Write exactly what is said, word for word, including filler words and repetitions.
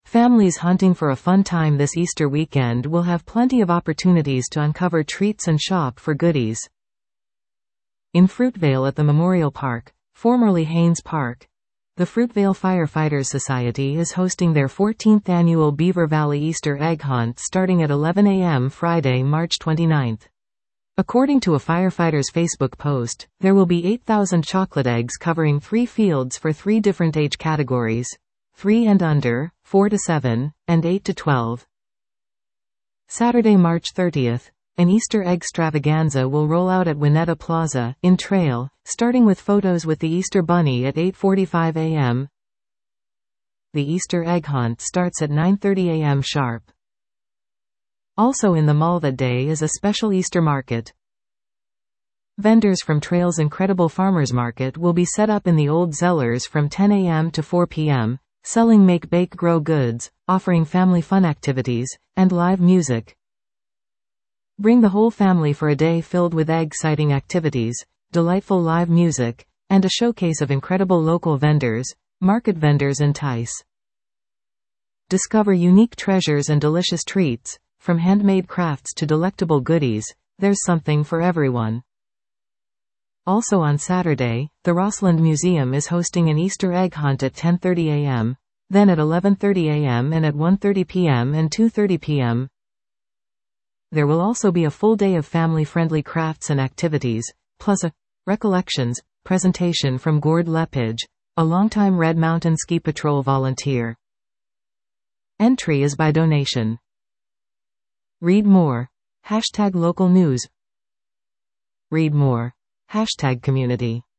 Families hunting for a fun time this Easter weekend will have plenty of opportunities to uncover treats and shop for goodies. In Fruitvale at the Memorial Park, formerly Haynes Park, the Fruitvale Firefighters Society is hosting their fourteenth annual Beaver Valley Easter Egg Hunt starting at eleven a m Friday, March twenty-ninth. According to a firefighter's Facebook post, there will be eight thousand chocolate eggs covering three fields for three different age categories: three and under, four to seven, and eight to twelve. Saturday, March thirtieth, an Easter egg extravaganza will roll out at Winetta Plaza, in Trail, starting with photos with the Easter Bunny at eight forty-five a m The Easter egg hunt starts at nine thirty a m sharp. Also in the mall that day is a special Easter market. Vendors from Trail's Incredible Farmers Market will be set up in the Old Zellers from ten a m to four p m, selling make-bake-grow goods, offering family fun activities, and live music. Bring the whole family for a day filled with egg-sighting activities, delightful live music, and a showcase of incredible local vendors. Market vendors entice. Discover unique treasures and delicious treats. From handmade crafts to delectable goodies, there's something for everyone. Also on Saturday, the Rossland Museum is hosting an Easter egg hunt at ten thirty a m, then at eleven thirty a m and at one thirty p m and two thirty p m There will also be a full day of family-friendly crafts and activities, plus a recollections presentation from Gord Lepage, a longtime Red Mountain Ski Patrol volunteer. Entry is by donation. Read more. Hashtag local news. Read more. Hashtag community.